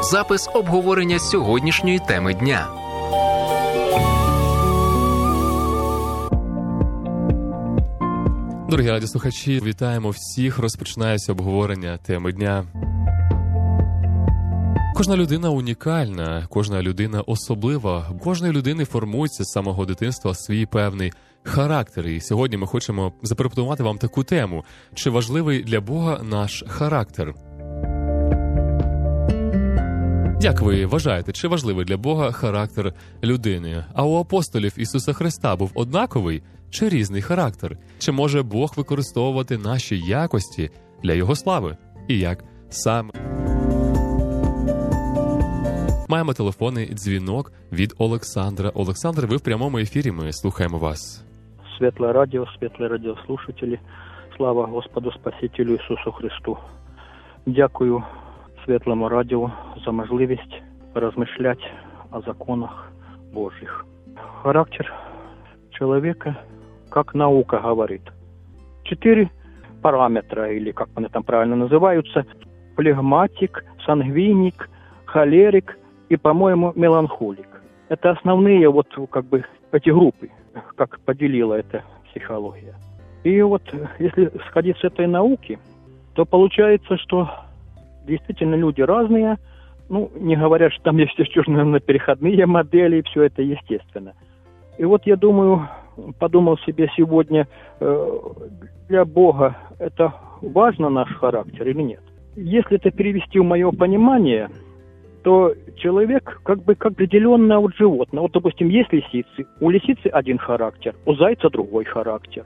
запис обговорення сьогоднішньої теми дня. Дорогі радіослухачі, вітаємо всіх. Розпочинається обговорення теми дня. Кожна людина унікальна, кожна людина особлива. У кожної людини формується з самого дитинства свій певний характер. І сьогодні ми хочемо запропонувати вам таку тему. Чи важливий для Бога наш характер? Як ви вважаєте, чи важливий для Бога характер людини? А у апостолів Ісуса Христа був однаковий чи різний характер? Чи може Бог використовувати наші якості для Його слави? І як саме? Маємо телефонний дзвінок від Олександра. Олександр, ви в прямому ефірі, ми слухаємо вас. Світле радіо, світлі радіослушателі, слава Господу Спасителю Ісусу Христу. Дякую Світлому радіо за можливість розмишляти о законах Божьих. Характер человека, как наука говорит. 4 параметра, или как они там правильно называются: флегматик, сангвиник, холерик и, по-моему, меланхолик. Это основные вот как бы эти группы, как поделила эта психология. И вот если сходить с этой науки, то получается, что действительно люди разные. Ну, не говоря, что там есть еще, наверное, переходные модели, и все это естественно. И вот я думаю, подумал себе сегодня, для Бога это важно, наш характер или нет? Если это перевести в мое понимание, то человек как бы как определенное вот животное. Вот, допустим, есть лисицы. У лисицы один характер, у зайца другой характер.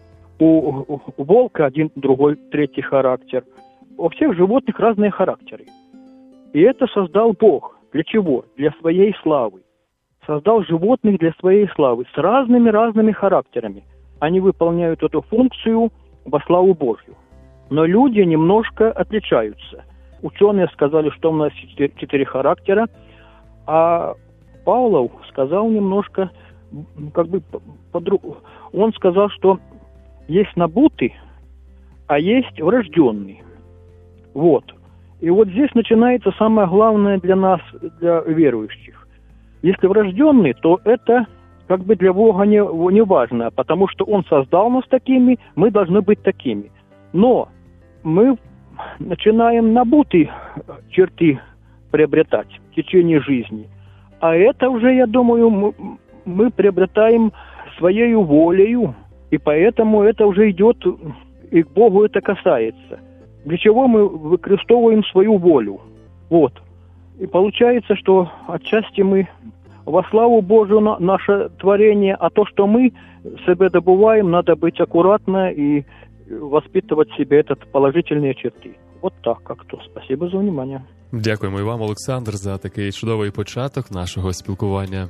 У волка один, другой, третий характер. У всех животных разные характеры. И это создал Бог. Для чего? Для своей славы. Создал животных для своей славы с разными характерами. Они выполняют эту функцию во славу Божью. Но люди немножко отличаются. Ученые сказали, что у нас 4 характера, а Павлов сказал немножко, как бы по-другому. Он сказал, что есть набутый, а есть врожденный. Вот. И вот здесь начинается самое главное для нас, для верующих. Если врожденный, то это как бы для Бога не важно, потому что Он создал нас такими, мы должны быть такими. Но мы начинаем набутые черты приобретать в течение жизни. А это уже, я думаю, мы приобретаем своей волею, и поэтому это уже идет, и к Богу это касается. Для чего мы выкористовываем свою волю. Вот. И получается, что отчасти мы во славу Божию наше творение, а то, что мы себе добываем, надо быть аккуратно и воспитывать в себе этот положительные черты. Вот так как-то. Спасибо за внимание. Дякуємо і вам, Олександр, за такий чудовий початок нашого спілкування.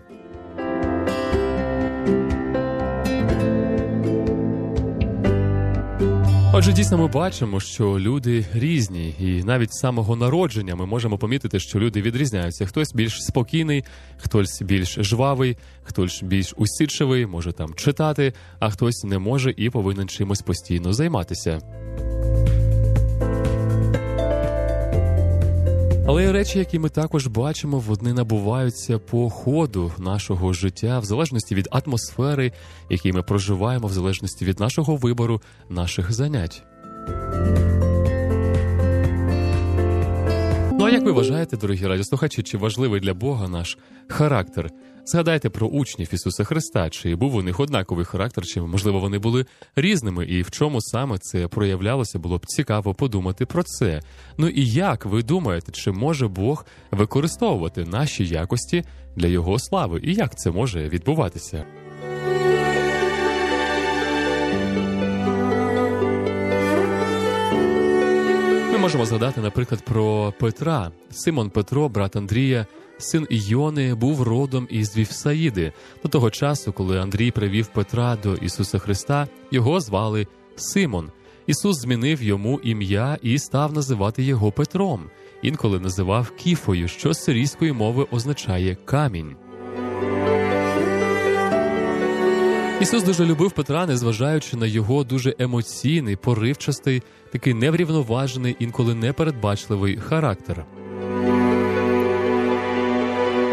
Отже, дійсно ми бачимо, що люди різні, і навіть з самого народження ми можемо помітити, що люди відрізняються. Хтось більш спокійний, хтось більш жвавий, хтось більш усидчивий, може там читати, а хтось не може і повинен чимось постійно займатися. Але є речі, які ми також бачимо, вони набуваються по ходу нашого життя, в залежності від атмосфери, якій ми проживаємо, в залежності від нашого вибору, наших занять. Ну а як ви вважаєте, дорогі радіослухачі, чи важливий для Бога наш характер? Згадайте про учнів Ісуса Христа, чи був у них однаковий характер, чи, можливо, вони були різними, і в чому саме це проявлялося, було б цікаво подумати про це. Ну і як ви думаєте, чи може Бог використовувати наші якості для Його слави, і як це може відбуватися? Ми можемо згадати, наприклад, про Петра. Симон Петро, брат Андрія, син Іони, був родом із Вівсаїди. До того часу, коли Андрій привів Петра до Ісуса Христа, його звали Симон. Ісус змінив йому ім'я і став називати його Петром. Інколи називав Кіфою, що з сирійської мови означає «камінь». Ісус дуже любив Петра, незважаючи на його дуже емоційний, поривчастий, такий неврівноважений, інколи непередбачливий характер.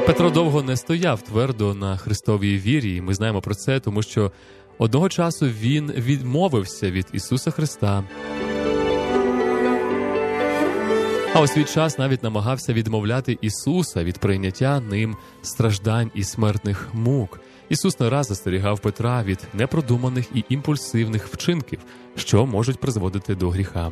Петро довго не стояв твердо на Христовій вірі, і ми знаємо про це, тому що одного часу він відмовився від Ісуса Христа. А у свій час навіть намагався відмовляти Ісуса від прийняття ним страждань і смертних мук. Ісус не раз застерігав Петра від непродуманих і імпульсивних вчинків, що можуть призводити до гріха.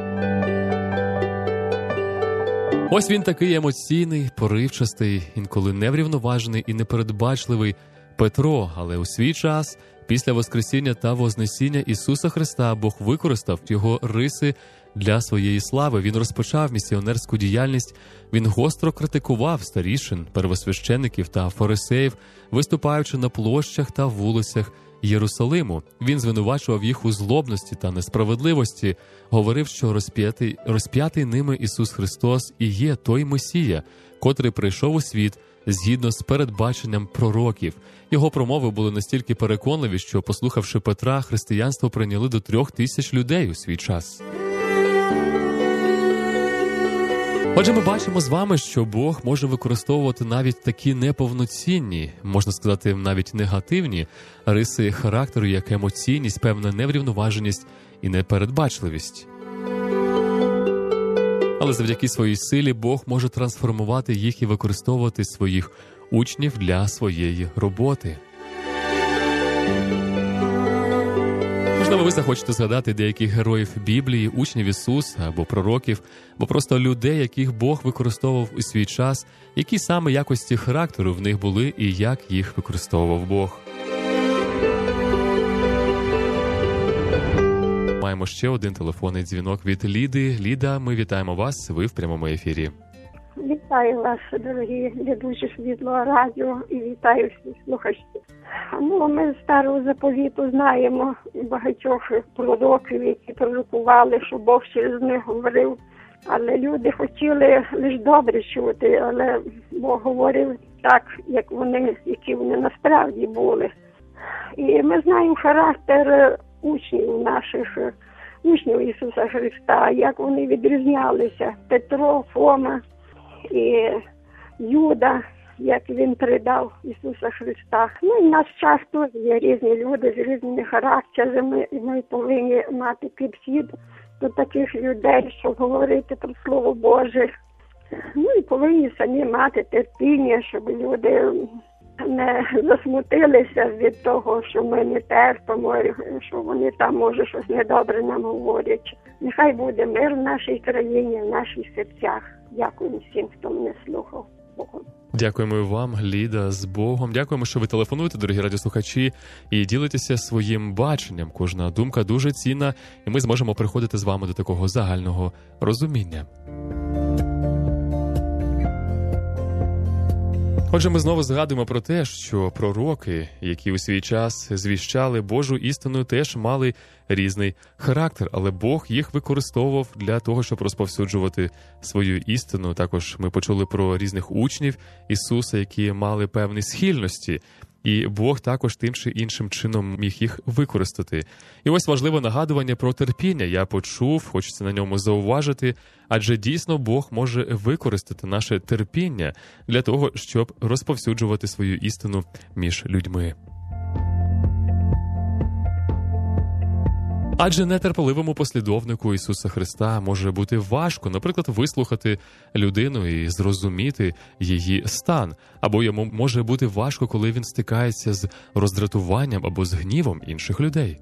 Ось він такий емоційний, поривчастий, інколи неврівноважений і непередбачливий Петро, але у свій час, після Воскресіння та Вознесіння Ісуса Христа, Бог використав його риси для своєї слави. Він розпочав місіонерську діяльність, він гостро критикував старішин, первосвящеників та фарисеїв, виступаючи на площах та вулицях Єрусалиму. Він звинувачував їх у злобності та несправедливості, говорив, що розп'ятий ними Ісус Христос і є той Месія, котрий прийшов у світ згідно з передбаченням пророків. Його промови були настільки переконливі, що, послухавши Петра, християнство прийняли до 3000 людей у свій час. Отже, ми бачимо з вами, що Бог може використовувати навіть такі неповноцінні, можна сказати, навіть негативні риси характеру, як емоційність, певна неврівноваженість і непередбачливість. Але завдяки своїй силі Бог може трансформувати їх і використовувати своїх учнів для своєї роботи. Можливо, ви захочете згадати деяких героїв Біблії, учнів Ісуса або пророків, або просто людей, яких Бог використовував у свій час, які саме якості характеру в них були і як їх використовував Бог. Маємо ще один телефонний дзвінок від Ліди. Ліда, ми вітаємо вас, ви в прямому ефірі. Вітаю вас, дорогі ведучі Світлого радіо, і вітаю всіх слухачів. Ми з Старого Заповіту знаємо багатьох пророків, які пророкували, що Бог через них говорив. Але люди хотіли лише добре чути, але Бог говорив так, які вони насправді були. І ми знаємо характер учнів Ісуса Христа, як вони відрізнялися. Петро, Фома і Юда, як він предав Ісуса Христа. І в нас часто є різні люди з різними характерами, і ми повинні мати підхід до таких людей, щоб говорити про Слово Боже. І повинні самі мати терпіння, щоб люди не засмутилися від того, що ми не терпимо, що вони там, може, щось недобре нам говорять. Нехай буде мир в нашій країні, в наших серцях. Дякую всім, хто мене слухав. Богом. Дякуємо вам, Ліда, з Богом. Дякуємо, що ви телефонуєте, дорогі радіослухачі, і ділитеся своїм баченням. Кожна думка дуже цінна, і ми зможемо приходити з вами до такого загального розуміння. Отже, ми знову згадуємо про те, що пророки, які у свій час звіщали Божу істину, теж мали різний характер, але Бог їх використовував для того, щоб розповсюджувати свою істину. Також ми почули про різних учнів Ісуса, які мали певні схильності, і Бог також тим чи іншим чином міг їх використати. І ось важливе нагадування про терпіння. Я почув, хочеться на ньому зауважити, адже дійсно Бог може використати наше терпіння для того, щоб розповсюджувати свою істину між людьми. Адже нетерпеливому послідовнику Ісуса Христа може бути важко, наприклад, вислухати людину і зрозуміти її стан. Або йому може бути важко, коли він стикається з роздратуванням або з гнівом інших людей.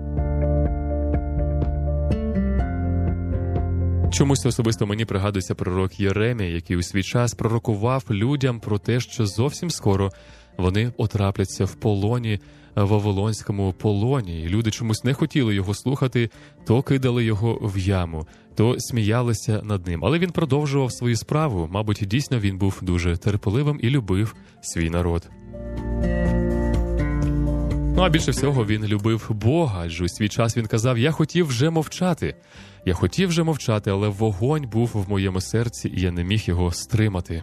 Чомусь особисто мені пригадується пророк Єремія, який у свій час пророкував людям про те, що зовсім скоро вони отрапляться в полоні, вавилонському полоні. І люди чомусь не хотіли його слухати, то кидали його в яму, то сміялися над ним. Але він продовжував свою справу. Мабуть, дійсно він був дуже терпеливим і любив свій народ. А більше всього він любив Бога, адже у свій час він казав: «Я хотів вже мовчати. Я хотів вже мовчати, але вогонь був в моєму серці, і я не міг його стримати».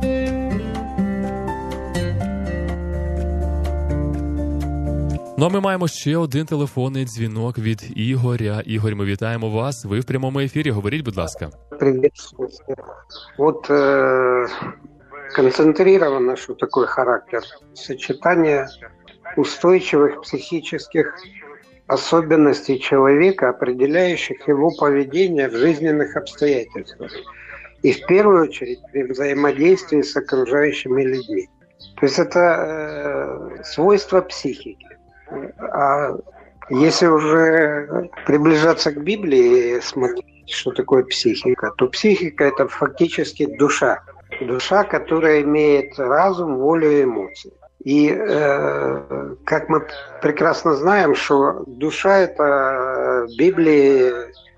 Ну а ми маємо ще один телефонний дзвінок від Ігоря. Ігор, ми вітаємо вас. Ви в прямому ефірі. Говоріть, будь ласка. Приветствую. концентрировано, что такое характер. Сочетание устойчивых психических особенностей человека, определяющих его поведение в жизненных обстоятельствах. И в первую очередь при взаимодействии с окружающими людьми. То есть это свойство психики. А если уже приближаться к Библии и смотреть, что такое психика, то психика – это фактически душа. Душа, которая имеет разум, волю и эмоции. И как мы прекрасно знаем, что душа – это в Библии,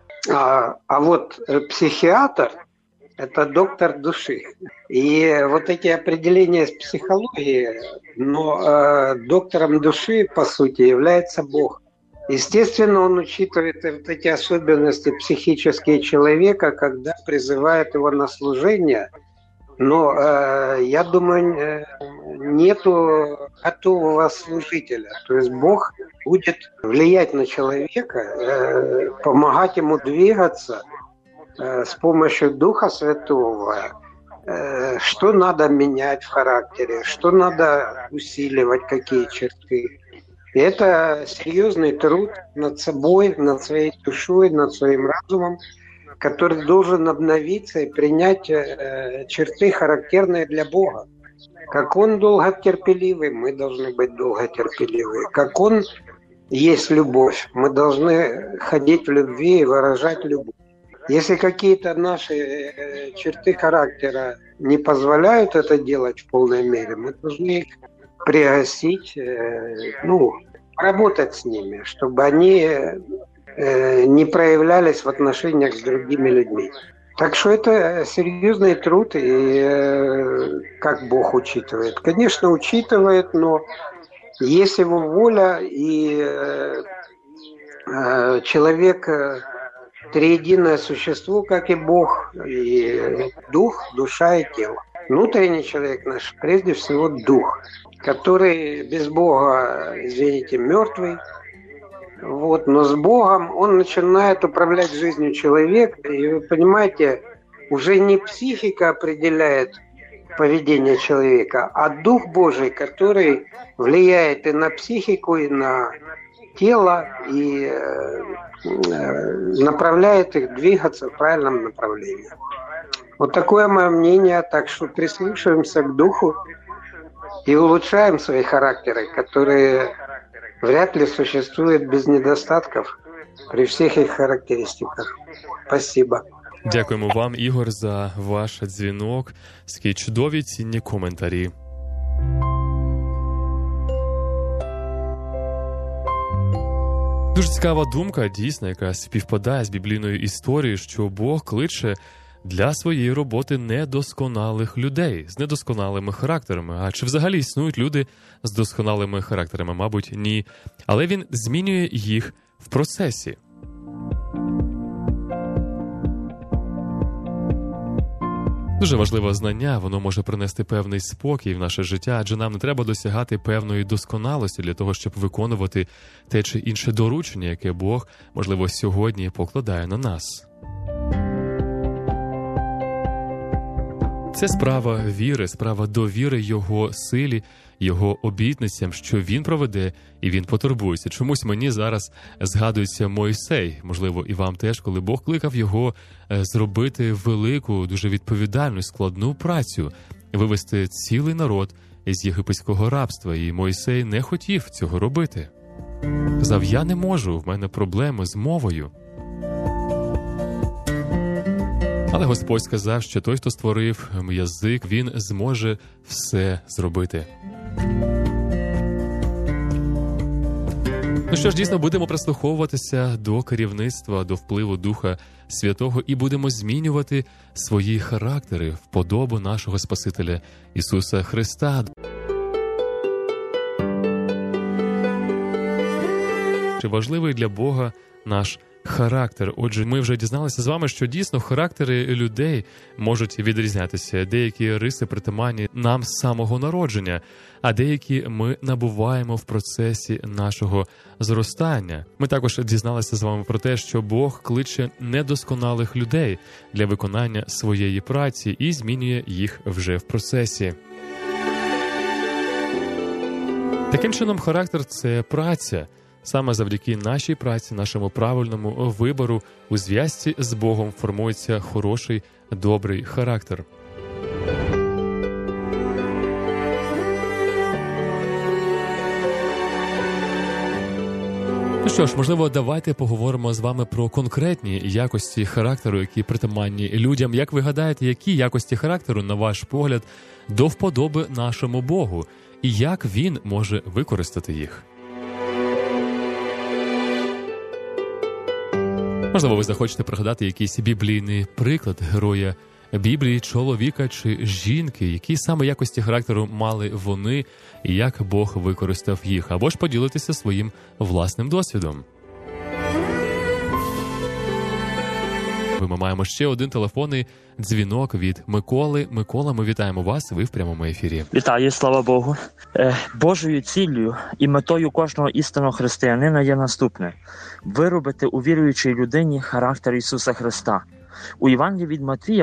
а вот психиатр – это доктор души. И вот эти определения из психологии, но доктором души, по сути, является Бог. Естественно, он учитывает вот эти особенности психические человека, когда призывает его на служение. Но, я думаю, нету готового служителя. То есть Бог будет влиять на человека, помогать ему двигаться с помощью Духа Святого, что надо менять в характере, что надо усиливать, какие черты. И это серьезный труд над собой, над своей душой, над своим разумом, который должен обновиться и принять черты, характерные для Бога. Как Он долготерпеливый, мы должны быть долготерпеливы. Как Он есть любовь, мы должны ходить в любви и выражать любовь. Если какие-то наши черты характера не позволяют это делать в полной мере, мы должны их пригасить, работать с ними, чтобы они не проявлялись в отношениях с другими людьми. Так что это серьезный труд, и как Бог учитывает. Конечно, учитывает, но есть Его воля, и человек триединое существо, как и Бог, и дух, душа и тело. Внутренний человек наш, прежде всего, дух, который без Бога, извините, мертвый. Но с Богом он начинает управлять жизнью человека. И вы понимаете, уже не психика определяет поведение человека, а Дух Божий, который влияет и на психику, и на тело, и направляет их двигаться в правильном направлении. Вот такое мое мнение. Так что прислушиваемся к Духу и улучшаем свои характеры, которые вряд ли существуют без недостатков при всех их характеристиках. Спасибо. Дякуємо вам, Ігор, за ваш дзвінок. Такі чудові, цінні коментарі. Дуже цікава думка, дійсно, яка співпадає з біблійною історією, що Бог кличе для своєї роботи недосконалих людей з недосконалими характерами. А чи взагалі існують люди з досконалими характерами? Мабуть, ні. Але він змінює їх в процесі. Дуже важливе знання, воно може принести певний спокій в наше життя, адже нам не треба досягати певної досконалості для того, щоб виконувати те чи інше доручення, яке Бог, можливо, сьогодні покладає на нас. Це справа віри, справа довіри Його силі, Його обітницям, що Він проведе і Він потурбується. Чомусь мені зараз згадується Мойсей, можливо, і вам теж, коли Бог кликав його зробити велику, дуже відповідальну, складну працю, вивести цілий народ з єгипетського рабства, і Мойсей не хотів цього робити. Казав, я не можу, в мене проблеми з мовою. Але Господь сказав, що той, хто створив язик, він зможе все зробити. Ну що ж, дійсно, будемо прислуховуватися до керівництва, до впливу Духа Святого і будемо змінювати свої характери в подобу нашого Спасителя Ісуса Христа. Чи важливий для Бога наш характер. Отже, ми вже дізналися з вами, що дійсно характери людей можуть відрізнятися. Деякі риси притаманні нам з самого народження, а деякі ми набуваємо в процесі нашого зростання. Ми також дізналися з вами про те, що Бог кличе недосконалих людей для виконання своєї праці і змінює їх вже в процесі. Таким чином, характер – це праця. Саме завдяки нашій праці, нашому правильному вибору у зв'язці з Богом формується хороший, добрий характер. Ну що ж, можливо, давайте поговоримо з вами про конкретні якості характеру, які притаманні людям. Як ви гадаєте, які якості характеру, на ваш погляд, до вподоби нашому Богу? І як Він може використати їх? Можливо, ви захочете пригадати якийсь біблійний приклад героя Біблії, чоловіка чи жінки, які саме якості характеру мали вони і як Бог використав їх, або ж поділитися своїм власним досвідом. Ми маємо ще один телефонний дзвінок від Миколи. Микола, ми вітаємо вас, ви в прямому ефірі. Вітаю, слава Богу. Божою ціллю і метою кожного істинного християнина є наступне – виробити у віруючій людині характер Ісуса Христа. У Євангелії від Матвія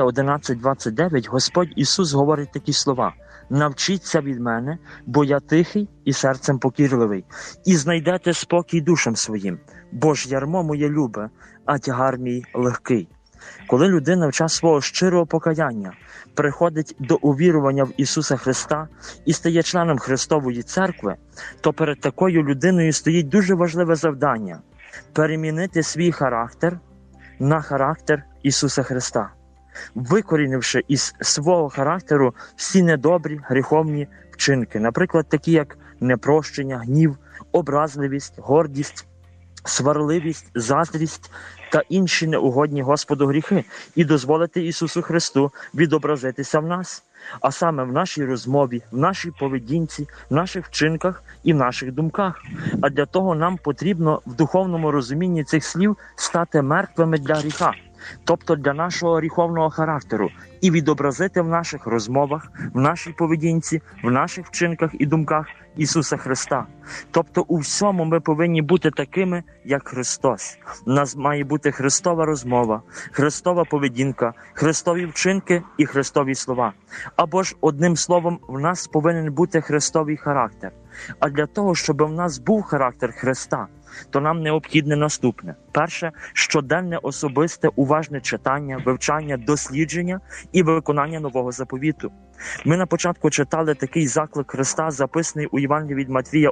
11:29 Господь Ісус говорить такі слова: «Навчіться від мене, бо я тихий і серцем покірливий, і знайдете спокій душам своїм, бо ж ярмо моє любе, а тягар мій легкий». Коли людина в час свого щирого покаяння приходить до увірування в Ісуса Христа і стає членом Христової церкви, то перед такою людиною стоїть дуже важливе завдання – перемінити свій характер на характер Ісуса Христа, викорінивши із свого характеру всі недобрі, гріховні вчинки, наприклад, такі як непрощення, гнів, образливість, гордість, сварливість, заздрість та інші неугодні Господу гріхи, і дозволити Ісусу Христу відобразитися в нас, а саме в нашій розмові, в нашій поведінці, в наших вчинках і в наших думках. А для того нам потрібно в духовному розумінні цих слів стати мертвими для гріха, тобто для нашого гріховного характеру, і відобразити в наших розмовах, в нашій поведінці, в наших вчинках і думках Ісуса Христа. Тобто у всьому ми повинні бути такими, як Христос. У нас має бути Христова розмова, Христова поведінка, Христові вчинки і Христові слова. Або ж, одним словом, в нас повинен бути Христовий характер. А для того, щоб в нас був характер Христа, то нам необхідне наступне. Перше – щоденне особисте уважне читання, вивчання, дослідження і виконання Нового заповіту. Ми на початку читали такий заклик Христа, записаний у Євангелії від Матвія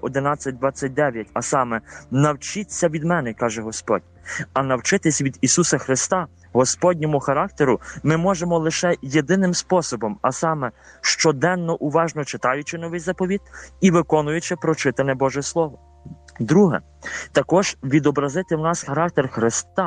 11:29, а саме «Навчіться від мене», каже Господь. А навчитись від Ісуса Христа, Господньому характеру, ми можемо лише єдиним способом, а саме щоденно уважно читаючи Новий заповіт і виконуючи прочитане Боже Слово. Друге, також відобразити в нас характер Христа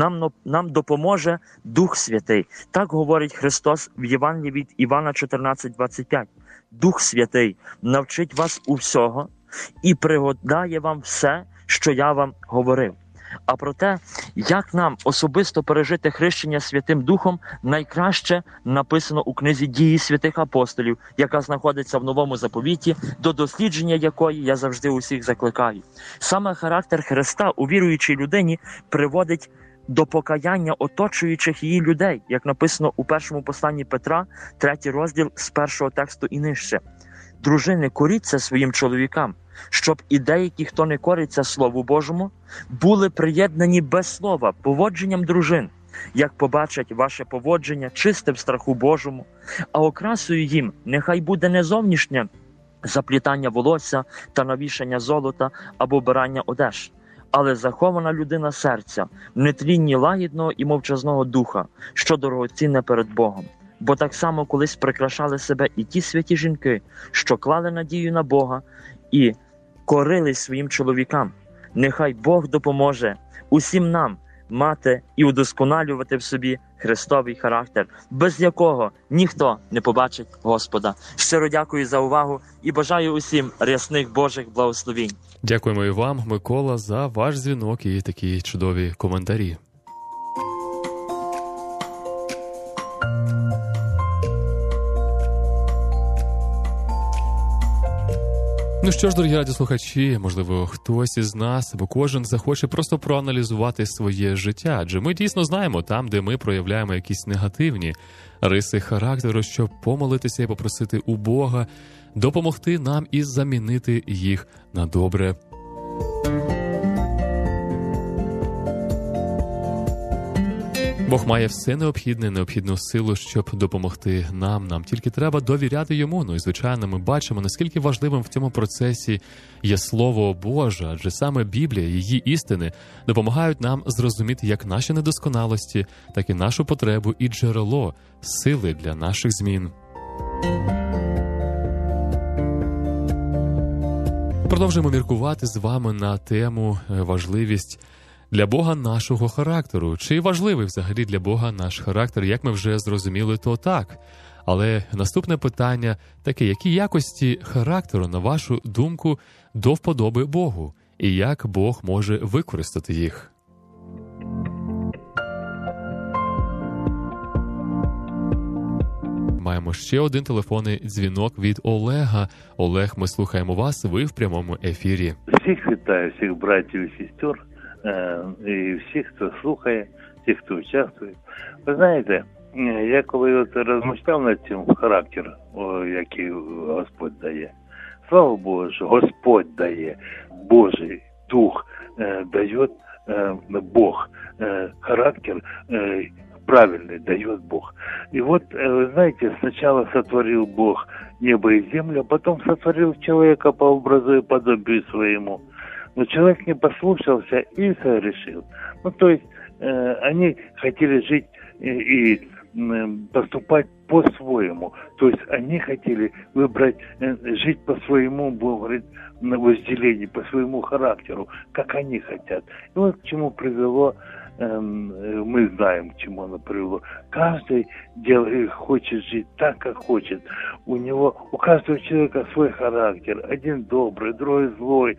нам допоможе Дух Святий. Так говорить Христос в Євангелії від Івана 14:25. Дух Святий навчить вас у всього і пригадає вам все, що я вам говорив. А про те, як нам особисто пережити хрещення Святим Духом, найкраще написано у книзі «Дії святих апостолів», яка знаходиться в Новому заповіті, до дослідження якої я завжди усіх закликаю. Саме характер Христа у віруючій людині приводить до покаяння оточуючих її людей, як написано у першому посланні Петра, 3 розділ з першого тексту і нижче. Дружини, коріться своїм чоловікам, щоб і деякі, хто не кориться Слову Божому, були приєднані без слова поводженням дружин, як побачать ваше поводження чисте в страху Божому, а окрасою їм нехай буде не зовнішнє заплітання волосся та навішання золота або обирання одеж, але захована людина серця, в нетлінні лагідного і мовчазного духа, що дорогоцінне перед Богом. Бо так само колись прикрашали себе і ті святі жінки, що клали надію на Бога і корились своїм чоловікам. Нехай Бог допоможе усім нам мати і удосконалювати в собі Христовий характер, без якого ніхто не побачить Господа. Щиро дякую за увагу і бажаю усім рясних Божих благословінь. Дякуємо і вам, Микола, за ваш дзвінок і такі чудові коментарі. Ну що ж, дорогі радіослухачі, можливо, хтось із нас, або кожен захоче просто проаналізувати своє життя, адже ми дійсно знаємо там, де ми проявляємо якісь негативні риси характеру, щоб помолитися і попросити у Бога допомогти нам і замінити їх на добре. Бог має все необхідну силу, щоб допомогти нам. Нам тільки треба довіряти Йому. Ну і, звичайно, ми бачимо, наскільки важливим в цьому процесі є Слово Боже, адже саме Біблія, її істини допомагають нам зрозуміти як наші недосконалості, так і нашу потребу і джерело сили для наших змін. Продовжуємо міркувати з вами на тему важливість для Бога нашого характеру. Чи важливий взагалі для Бога наш характер? Як ми вже зрозуміли, то так. Але наступне питання таке: які якості характеру, на вашу думку, до вподоби Богу? І як Бог може використати їх? Маємо ще один телефонний дзвінок від Олега. Олег, ми слухаємо вас, ви в прямому ефірі. Всіх вітаю, всіх братів і сестер, і всіх, хто слухає, всіх, хто участвує. Ви знаєте, я коли розмишляв над цим характер, який Господь дає, слава Богу, що Господь дає, Божий Дух дає Бог, характер правильный дает Бог. И вот, вы знаете, сначала сотворил Бог небо и землю, а потом сотворил человека по образу и подобию своему. Но человек не послушался и согрешил. Ну, то есть, они хотели жить и поступать по-своему. То есть, они хотели выбрать, жить по своему, Бог говорит, на возделении, по своему характеру, как они хотят. И вот к чему привело, мы знаем, к чему оно привело. Каждый хочет жить так, как хочет. У каждого человека свой характер. Один добрый, другой злой.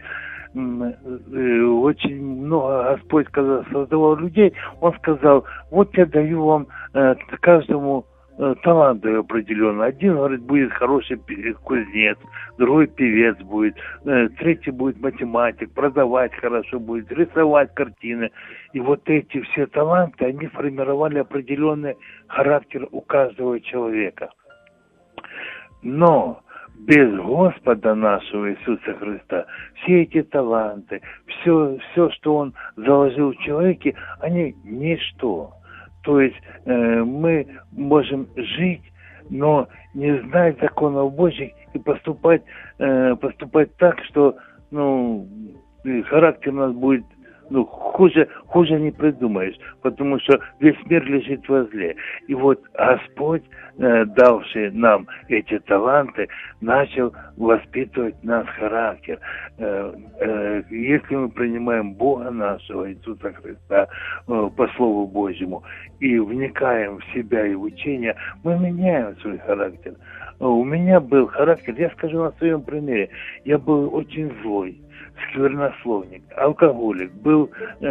Очень много Господь, когда создавал людей, Он сказал: вот я даю вам каждому талант определенный. Один, говорит, будет хороший кузнец, другой певец будет, третий будет математик, продавать хорошо будет, рисовать картины. И вот эти все таланты, они формировали определенный характер у каждого человека. Но без Господа нашего Иисуса Христа все эти таланты, все, что Он заложил в человеке, они ничто. То есть мы можем жить, но не знать законов Божьих и поступать так, что характер у нас будет хуже не придумаешь, потому что весь мир лежит во зле. И вот Господь, давший нам эти таланты, начал воспитывать наш характер. Если мы принимаем Бога нашего, Иисуса Христа, по Слову Божьему, и вникаем в себя и в учение, мы меняем свой характер. У меня был характер, я скажу на своем примере, я был очень злой, сквернословник, алкоголик, был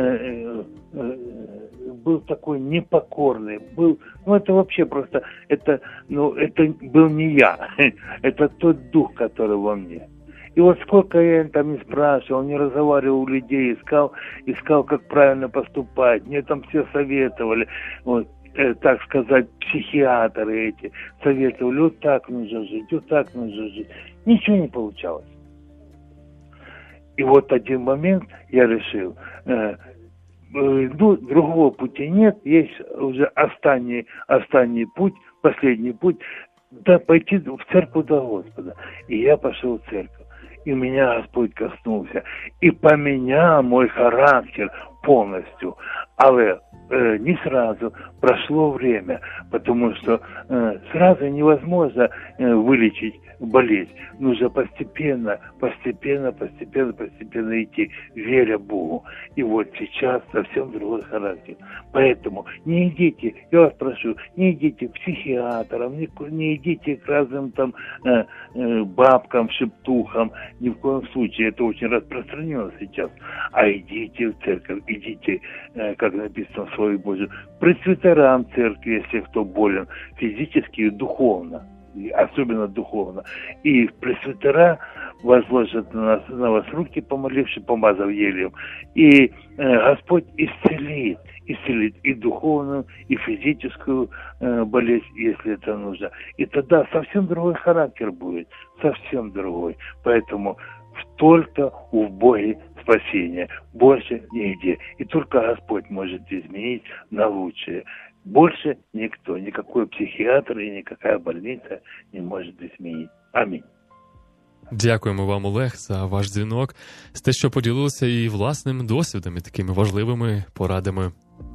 такой непокорный, это вообще просто, это был не я, это тот дух, который во мне. И вот сколько я там не спрашивал, не разговаривал у людей, искал, как правильно поступать, мне там все советовали, так сказать, психиатры эти советовали, вот так нужно жить, вот так нужно жить. Ничего не получалось. И вот один момент я решил, другого пути нет, есть уже останний путь, последний путь, да, пойти в церковь до Господа. И я пошел в церковь. И меня Господь коснулся. И поменял мой характер полностью. Але не сразу, прошло время, потому что сразу невозможно вылечить болезнь. Нужно постепенно идти, веря Богу. И вот сейчас совсем другой характер. Поэтому не идите, я вас прошу, не идите к психиатрам, не идите к разным там бабкам, шептухам, ни в коем случае, это очень распространено сейчас. А идите в церковь, идите, как написано в Слове Божьем, пресвитерам церкви, если кто болен, физически и духовно, особенно духовно. И пресвитера возложат на вас руки, помолившись, помазав елеем, и Господь исцелит и духовную, и физическую болезнь, если это нужно. И тогда совсем другой характер будет, совсем другой. Поэтому только в Боге спасение, больше нигде. И только Господь может изменить на лучшее. Больше никто, никакой психіатр і никакая больниця не може змінити. Амінь. Дякуємо вам, Олег, за ваш дзвінок, за те, що поділилися і власним досвідом, і такими важливими порадами.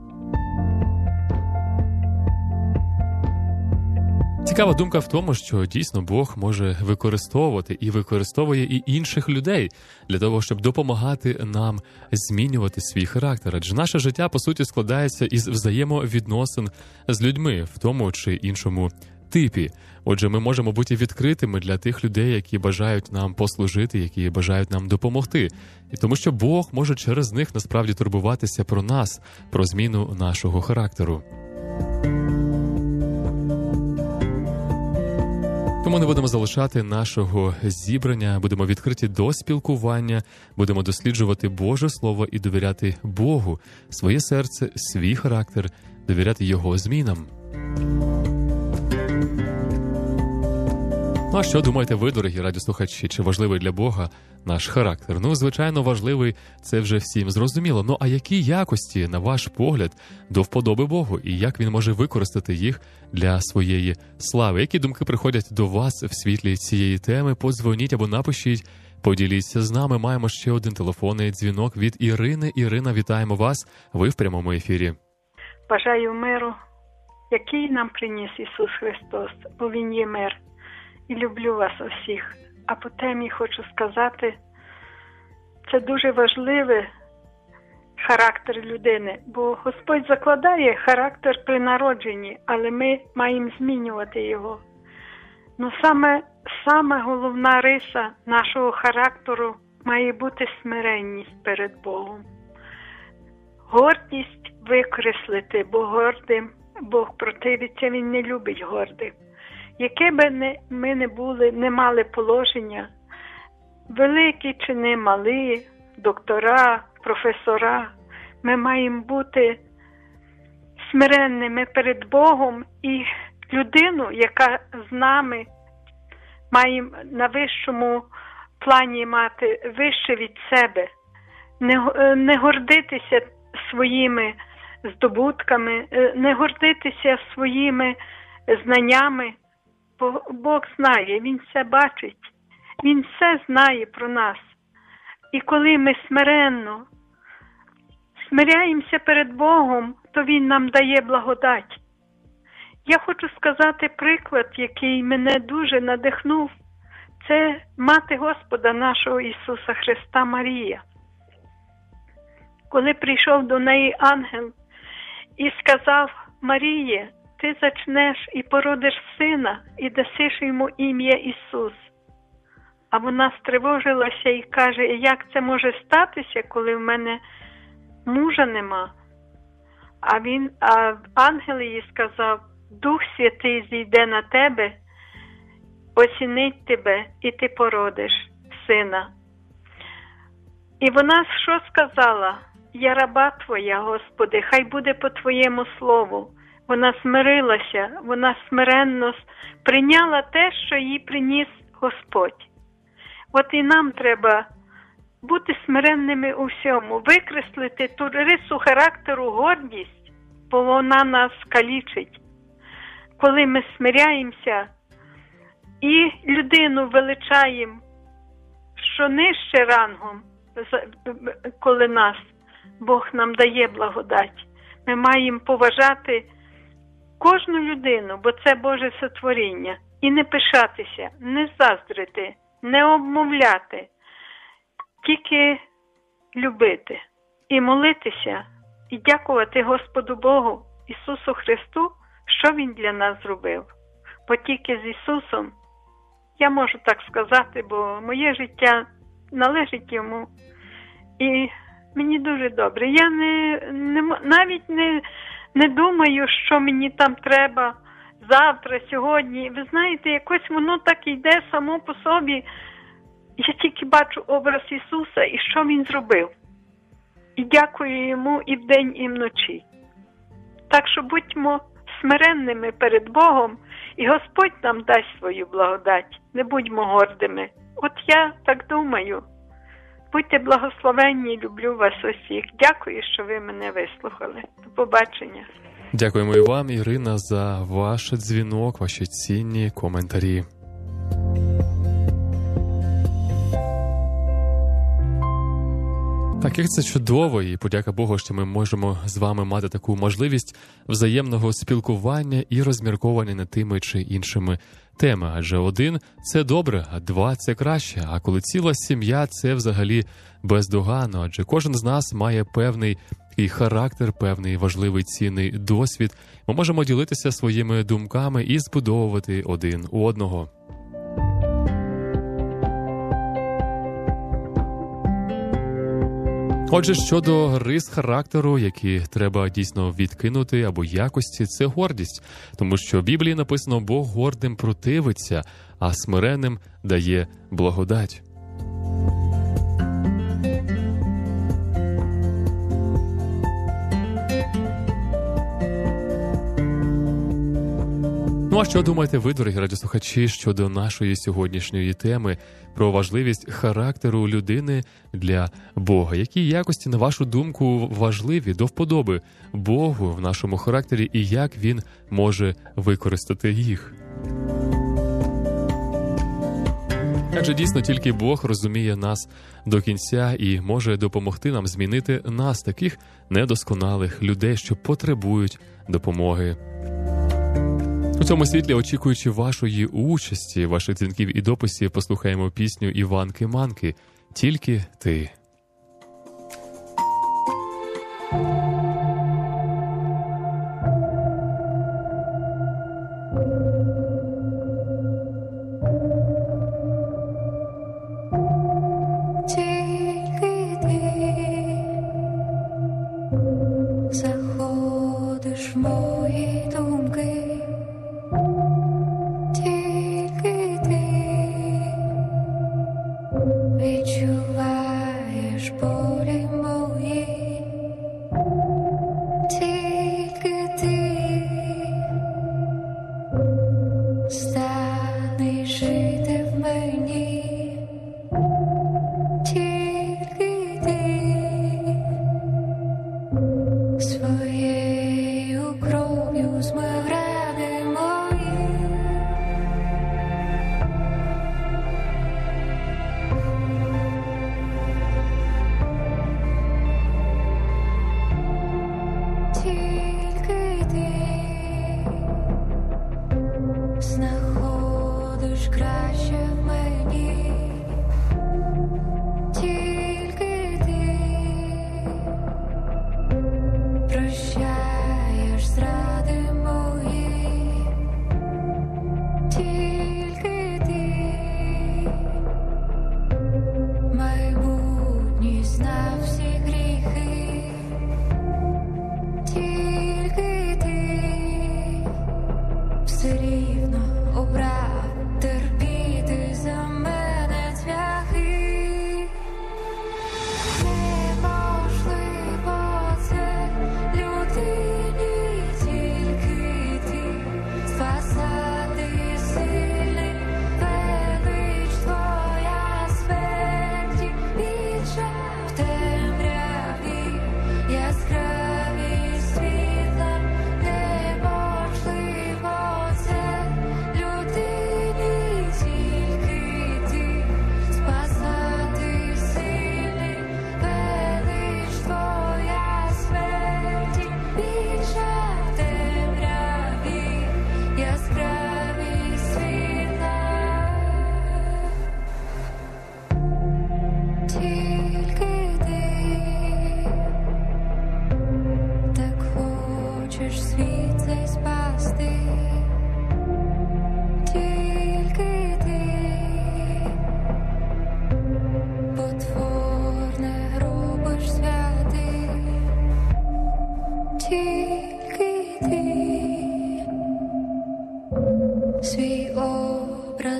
Цікава думка в тому, що дійсно Бог може використовувати і використовує і інших людей для того, щоб допомагати нам змінювати свій характер. Адже наше життя, по суті, складається із взаємовідносин з людьми в тому чи іншому типі. Отже, ми можемо бути відкритими для тих людей, які бажають нам послужити, які бажають нам допомогти. І тому що Бог може через них насправді турбуватися про нас, про зміну нашого характеру. Тому не будемо залишати нашого зібрання, будемо відкриті до спілкування, будемо досліджувати Боже Слово і довіряти Богу, своє серце, свій характер, довіряти Його змінам. Ну а що думаєте ви, дорогі радіослухачі, чи важливий для Бога наш характер? Ну, звичайно, важливий, це вже всім зрозуміло. Ну а які якості, на ваш погляд, до вподоби Богу? І як Він може використати їх для своєї слави? Які думки приходять до вас в світлі цієї теми? Подзвоніть або напишіть, поділіться з нами. Маємо ще один телефонний дзвінок від Ірини. Ірина, вітаємо вас. Ви в прямому ефірі. Бажаю миру, який нам приніс Ісус Христос, бо Він є мир. І люблю вас усіх. А по темі хочу сказати, це дуже важливий характер людини, бо Господь закладає характер при народженні, але ми маємо змінювати його. Ну, саме головна риса нашого характеру має бути смиренність перед Богом. Гордість викреслити, бо гордим Бог противиться, Він не любить гордих. Яке би ми не були, не мали положення, великі чи не малі, доктора, професора, ми маємо бути смиренними перед Богом і людину, яка з нами має на вищому плані мати вище від себе, не гордитися своїми здобутками, не гордитися своїми знаннями. Бо Бог знає, Він все бачить, Він все знає про нас. І коли ми смиряємося перед Богом, то Він нам дає благодать. Я хочу сказати приклад, який мене дуже надихнув. Це мати Господа нашого Ісуса Христа Марія. Коли прийшов до неї ангел і сказав: Маріє, ти зачнеш і породиш сина, і дасиш йому ім'я Ісус. А вона стривожилася і каже: як це може статися, коли в мене мужа нема? А ангел їй сказав: Дух Святий зійде на тебе, осінить тебе, і ти породиш сина. І вона що сказала? Я раба твоя, Господи, хай буде по твоєму слову. Вона смирилася, вона смиренно прийняла те, що їй приніс Господь. От і нам треба бути смиренними у всьому, викреслити ту рису характеру гордість, бо вона нас калічить. Коли ми смиряємося і людину величаємо, що нижче рангом, коли нас, Бог нам дає благодать. Ми маємо поважати кожну людину, бо це Боже сотворіння. І не пишатися, не заздрити, не обмовляти, тільки любити і молитися, і дякувати Господу Богу, Ісусу Христу, що Він для нас зробив. Бо тільки з Ісусом, я можу так сказати, бо моє життя належить Йому. І мені дуже добре. Я навіть не думаю, що мені там треба завтра, сьогодні. Ви знаєте, якось воно так йде само по собі. Я тільки бачу образ Ісуса і що Він зробив. І дякую Йому і вдень, і вночі. Так що будьмо смиренними перед Богом, і Господь нам дасть свою благодать. Не будьмо гордими. От я так думаю. Будьте благословенні, люблю вас усіх. Дякую, що ви мене вислухали. До побачення. Дякуємо і вам, Ірина, за ваш дзвінок, ваші цінні коментарі. Так, як це чудово, і подяка Богу, що ми можемо з вами мати таку можливість взаємного спілкування і розмірковання над тими чи іншими темами. Адже один – це добре, а два – це краще. А коли ціла сім'я – це взагалі бездоганно. Адже кожен з нас має певний і характер, певний важливий цінний досвід. Ми можемо ділитися своїми думками і збудовувати один одного. Отже, щодо рис характеру, які треба дійсно відкинути, або якості, це гордість. Тому що в Біблії написано: Бог гордим противиться, а смиренним дає благодать. Ну а що думаєте ви, дорогі радіослухачі, щодо нашої сьогоднішньої теми про важливість характеру людини для Бога? Які якості, на вашу думку, важливі до вподоби Богу в нашому характері і як Він може використати їх? Адже дійсно тільки Бог розуміє нас до кінця і може допомогти нам змінити нас, таких недосконалих людей, що потребують допомоги. У цьому світлі, очікуючи вашої участі, ваших дзвінків і дописів, послухаємо пісню Іванки-Манки «Тільки ти». Заходиш в мої думки. Відчуваєш болі мої, тільки ти станеш жити в мені, тільки ти своєю кров'ю змив рани мої. Тільки ти знаходиш краще в мені, тільки ти прощаєш зради мої, тільки ти майбутній знав всі гріхи. Тільки ти все рівно обрав терпіти за мене цвяхи. Неможливо це людині, тільки ти спасати сильний, велич твоя смерті, більше в темряві яскраві світла. Неможливо це людині.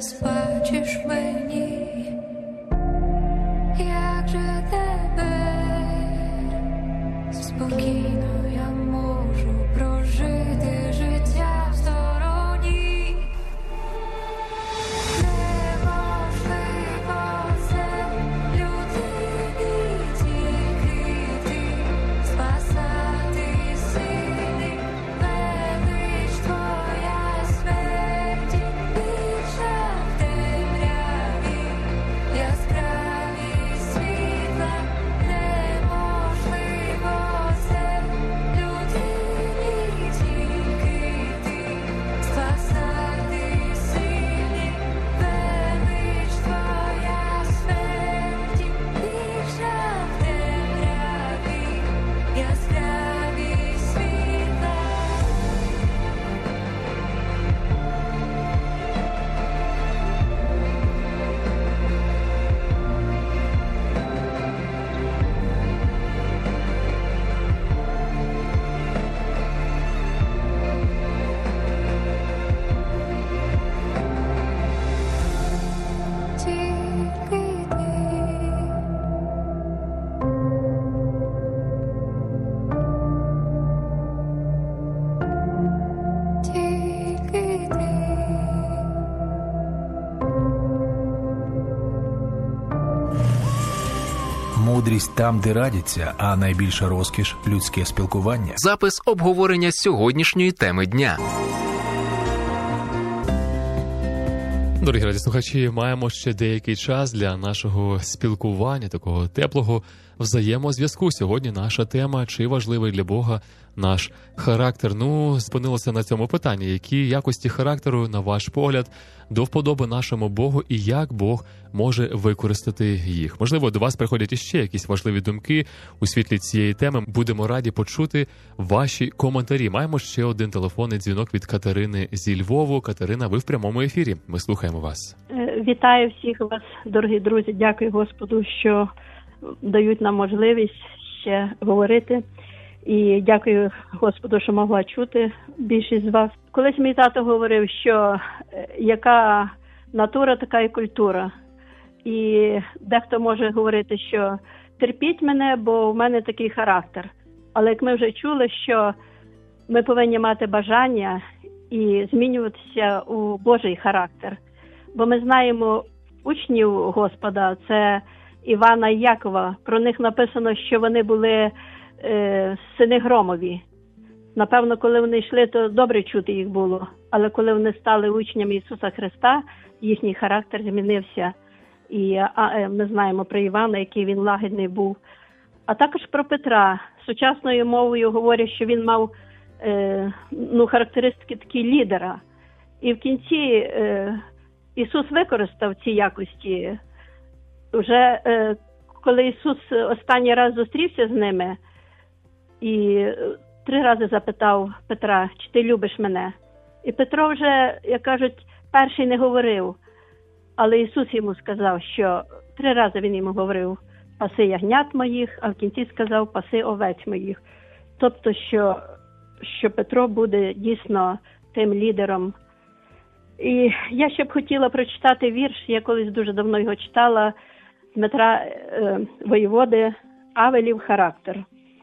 розпачеш мені, як же тепер спокійно я можу прожити життя в стороні. Неможливо це людині, тільки ти спасати сильний, велич твоя смерті, більше в темряві, яскраві світла. Неможливо це людині, тільки ти спасати сильний, велич твоя смерті, більше в темряві, яскраві світла. Тільки ти, тільки ти. Мудрість там, де радяться, а найбільша розкіш – людське спілкування. Запис обговорення сьогоднішньої теми дня. Дорогі радіослухачі, маємо ще деякий час для нашого спілкування, такого теплого взаємозв'язку. Сьогодні наша тема «Чи важливий для Бога наш характер?». Спинилося на цьому питанні. Які якості характеру, на ваш погляд, до вподоби нашому Богу і як Бог може використати їх? Можливо, до вас приходять іще якісь важливі думки у світлі цієї теми. Будемо раді почути ваші коментарі. Маємо ще один телефонний дзвінок від Катерини зі Львову. Катерина, ви в прямому ефірі. Ми слухаємо вас. Вітаю всіх вас, дорогі друзі. Дякую Господу, що дають нам можливість ще говорити. І дякую Господу, що могла чути більшість з вас. Колись мій тато говорив, що яка натура, така і культура. І дехто може говорити, що терпіть мене, бо в мене такий характер. Але як ми вже чули, що ми повинні мати бажання і змінюватися у Божий характер. Бо ми знаємо учнів Господа, це Івана і Якова. Про них написано, що вони були сини громові. Напевно, коли вони йшли, то добре чути їх було. Але коли вони стали учнями Ісуса Христа, їхній характер змінився. І ми знаємо про Івана, який він лагідний був. А також про Петра. Сучасною мовою говорять, що він мав характеристики такі лідера. І в кінці Ісус використав ці якості. Вже коли Ісус останній раз зустрівся з ними і 3 рази запитав Петра, чи ти любиш мене? І Петро вже, як кажуть, перший не говорив. Але Ісус йому сказав, що 3 рази він йому говорив, паси ягнят моїх, а в кінці сказав, паси овець моїх. Тобто, що Петро буде дійсно тим лідером. І я ще б хотіла прочитати вірш, я колись дуже давно його читала, Дмитра Воєводи «Авелів характер».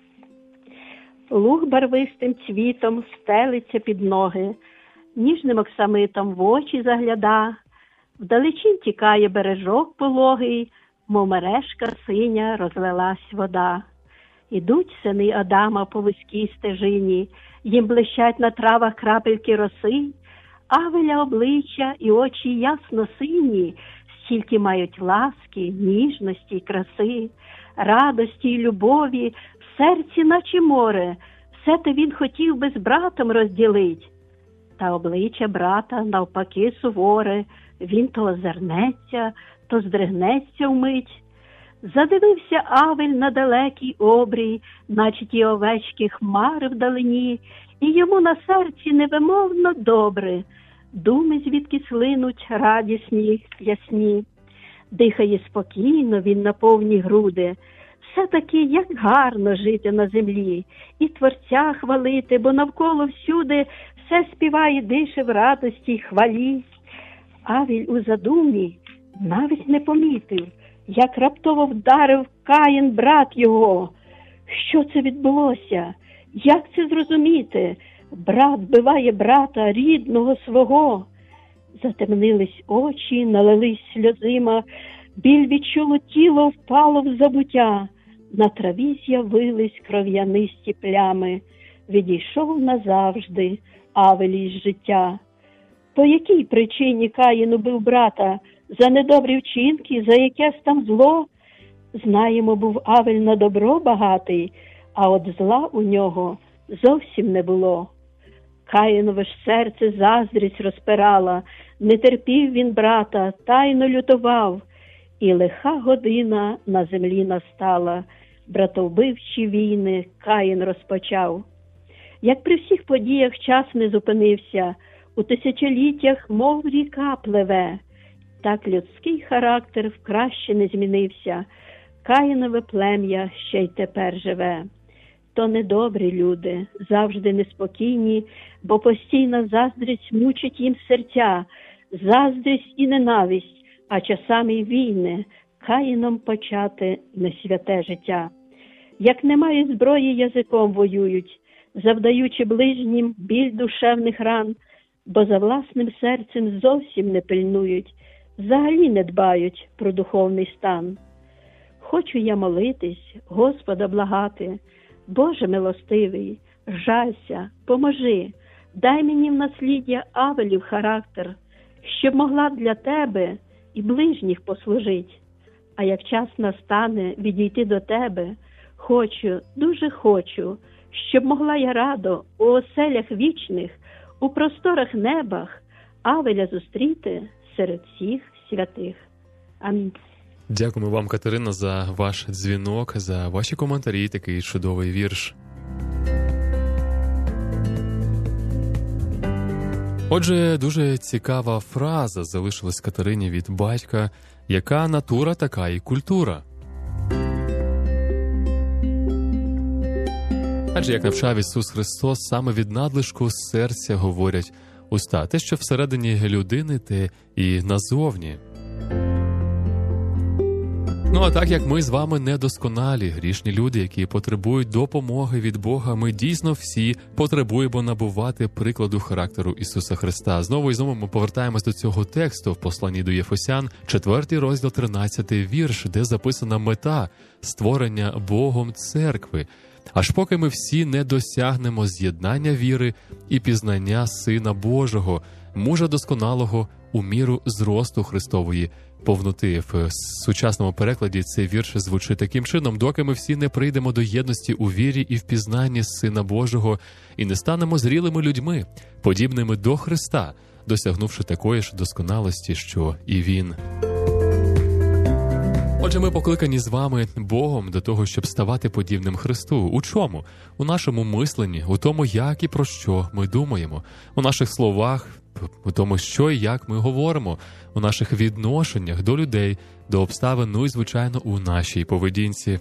Луг барвистим цвітом стелиться під ноги, ніжним оксамитом в очі загляда, вдалечінь тікає бережок пологий, мов мережка синя розлилась вода. Ідуть сини Адама по вузькій стежині, їм блищать на травах крапельки роси, Авеля обличчя і очі ясно сині, стільки мають ласки, ніжності й краси, радості й любові, в серці наче море, все те він хотів би з братом розділить. Та обличчя брата навпаки суворе, він то озирнеться, то здригнеться вмить. Задивився Авель на далекий обрій, наче ті овечки хмари вдалині, і йому на серці невимовно добре, думи звідки слинуть радісні, ясні. Дихає спокійно він на повні груди, все-таки як гарно жити на землі, і Творця хвалити, бо навколо всюди все співає, дише в радості й хвалі. Авіль у задумі навіть не помітив, як раптово вдарив Каїн брат його. Що це відбулося? Як це зрозуміти? Брат биває брата рідного свого. Затемнились очі, налились сльозима, біль відчуло тіло, впало в забуття. На траві з'явились кров'янисті плями. Відійшов назавжди Авель із життя. По якій причині Каїн убив брата? За недобрі вчинки, за якесь там зло? Знаємо, був Авель на добро багатий, а от зла у нього зовсім не було. Каїнове ж серце заздрість розпирала, не терпів він брата, тайно лютував. І лиха година на землі настала, братовбивчі війни Каїн розпочав. Як при всіх подіях час не зупинився, у тисячоліттях, мов ріка пливе, так людський характер вкраще не змінився, Каїнове плем'я ще й тепер живе. То недобрі люди, завжди неспокійні, бо постійна заздрість мучить їм серця, заздрість і ненависть, а часами й війни, Каїном почати несвяте життя. Як немає зброї, язиком воюють, завдаючи ближнім біль душевних ран, бо за власним серцем зовсім не пильнують, взагалі не дбають про духовний стан. Хочу я молитись, Господа благати, Боже милостивий, жалься, поможи, дай мені в насліддя Авелів характер, щоб могла для Тебе і ближніх послужить. А як час настане відійти до Тебе, хочу, дуже хочу, щоб могла я радо у оселях вічних, у просторах небах Авеля зустріти серед всіх святих. Амінь. Дякуємо вам, Катерина, за ваш дзвінок, за ваші коментарі, такий чудовий вірш. Отже, дуже цікава фраза залишилась Катерині від батька: яка натура, така і культура. Адже, як навчав Ісус Христос, саме від надлишку серця говорять уста. Те, що всередині людини, те і назовні. Ну, а так як ми з вами недосконалі, грішні люди, які потребують допомоги від Бога, ми дійсно всі потребуємо набувати прикладу характеру Ісуса Христа. Знову і знову ми повертаємось до цього тексту в посланні до Єфесян, 4 розділ, 13 вірш, де записана мета створення Богом церкви. Аж поки ми всі не досягнемо з'єднання віри і пізнання Сина Божого, мужа досконалого у міру зросту Христової повноти. В сучасному перекладі цей вірш звучить таким чином: доки ми всі не прийдемо до єдності у вірі і в пізнанні Сина Божого і не станемо зрілими людьми, подібними до Христа, досягнувши такої ж досконалості, що і Він. Отже, ми покликані з вами Богом до того, щоб ставати подібним Христу. У чому? У нашому мисленні, у тому, як і про що ми думаємо, у наших словах, у тому, що і як ми говоримо, у наших відношеннях до людей, до обставин, ну і, звичайно, у нашій поведінці.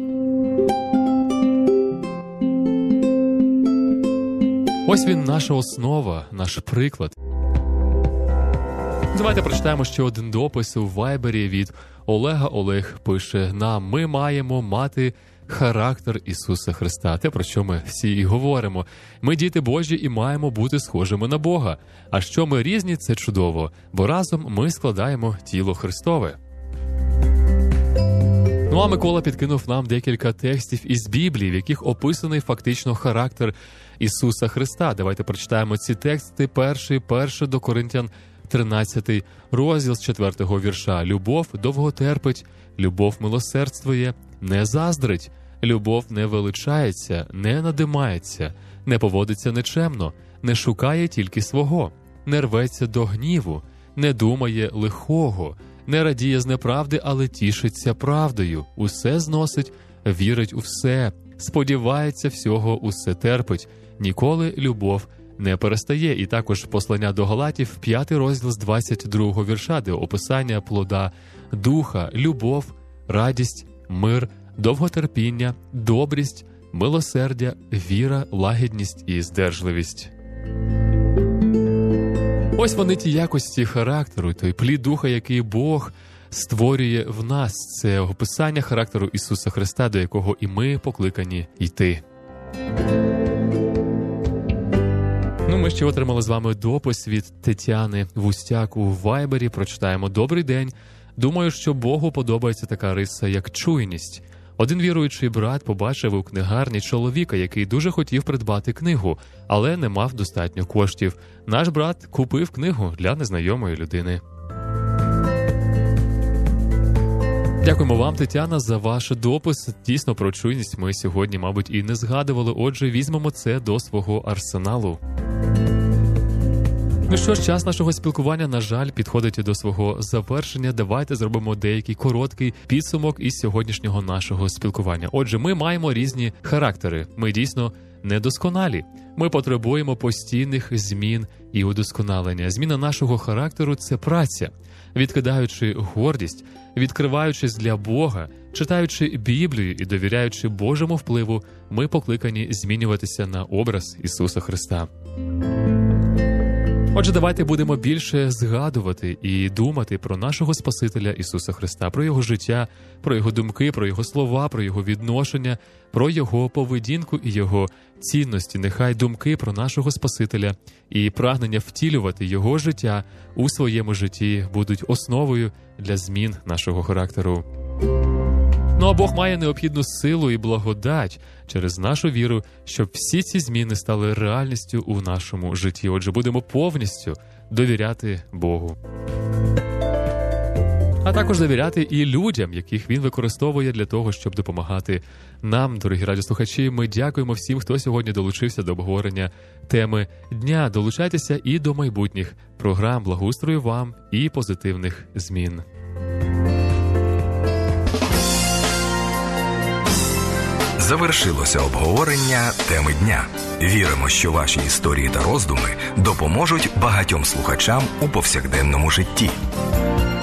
Ось він, наша основа, наш приклад. Давайте прочитаємо ще один допис у Вайбері від Олега. Олег пише нам: ми маємо мати характер Ісуса Христа. Те, про що ми всі і говоримо. Ми діти Божі і маємо бути схожими на Бога. А що ми різні, це чудово, бо разом ми складаємо тіло Христове. Ну а Микола підкинув нам декілька текстів із Біблії, в яких описаний фактично характер Ісуса Христа. Давайте прочитаємо ці тексти. Перший до Коринтян, 13 розділ з 4 вірша. Любов довго терпить, любов милосердствує, не заздрить, любов не величається, не надимається, не поводиться нечемно, не шукає тільки свого, не рветься до гніву, не думає лихого, не радіє з неправди, але тішиться правдою, усе зносить, вірить у все, сподівається всього, усе терпить, ніколи любов не перестає. І також послання до Галатів, 5 розділ з 22 вірша, де описання плода духа: любов, радість, мир, довготерпіння, добрість, милосердя, віра, лагідність і здержливість. Ось вони ті якості характеру, той плід духа, який Бог створює в нас. Це описання характеру Ісуса Христа, до якого і ми покликані йти. Ми ще отримали з вами допис від Тетяни Вустяк у Вайбері. Прочитаємо: «Добрий день. Думаю, що Богу подобається така риса, як чуйність. Один віруючий брат побачив у книгарні чоловіка, який дуже хотів придбати книгу, але не мав достатньо коштів. Наш брат купив книгу для незнайомої людини». Дякуємо вам, Тетяна, за ваш допис. Дійсно, про чуйність ми сьогодні, мабуть, і не згадували. Отже, візьмемо це до свого арсеналу. Ну що ж, час нашого спілкування, на жаль, підходить до свого завершення. Давайте зробимо деякий короткий підсумок із сьогоднішнього нашого спілкування. Отже, ми маємо різні характери. Ми дійсно недосконалі. Ми потребуємо постійних змін і удосконалення. Зміна нашого характеру – це праця. Відкидаючи гордість, відкриваючись для Бога, читаючи Біблію і довіряючи Божому впливу, ми покликані змінюватися на образ Ісуса Христа. Отже, давайте будемо більше згадувати і думати про нашого Спасителя Ісуса Христа, про Його життя, про Його думки, про Його слова, про Його відношення, про Його поведінку і Його цінності. Нехай думки про нашого Спасителя і прагнення втілювати Його життя у своєму житті будуть основою для змін нашого характеру. Ну а Бог має необхідну силу і благодать через нашу віру, щоб всі ці зміни стали реальністю у нашому житті. Отже, будемо повністю довіряти Богу. А також довіряти і людям, яких Він використовує для того, щоб допомагати нам, дорогі радіослухачі. Ми дякуємо всім, хто сьогодні долучився до обговорення теми дня. Долучайтеся і до майбутніх програм. Благоустрою вам і позитивних змін. Завершилося обговорення теми дня. Віримо, що ваші історії та роздуми допоможуть багатьом слухачам у повсякденному житті.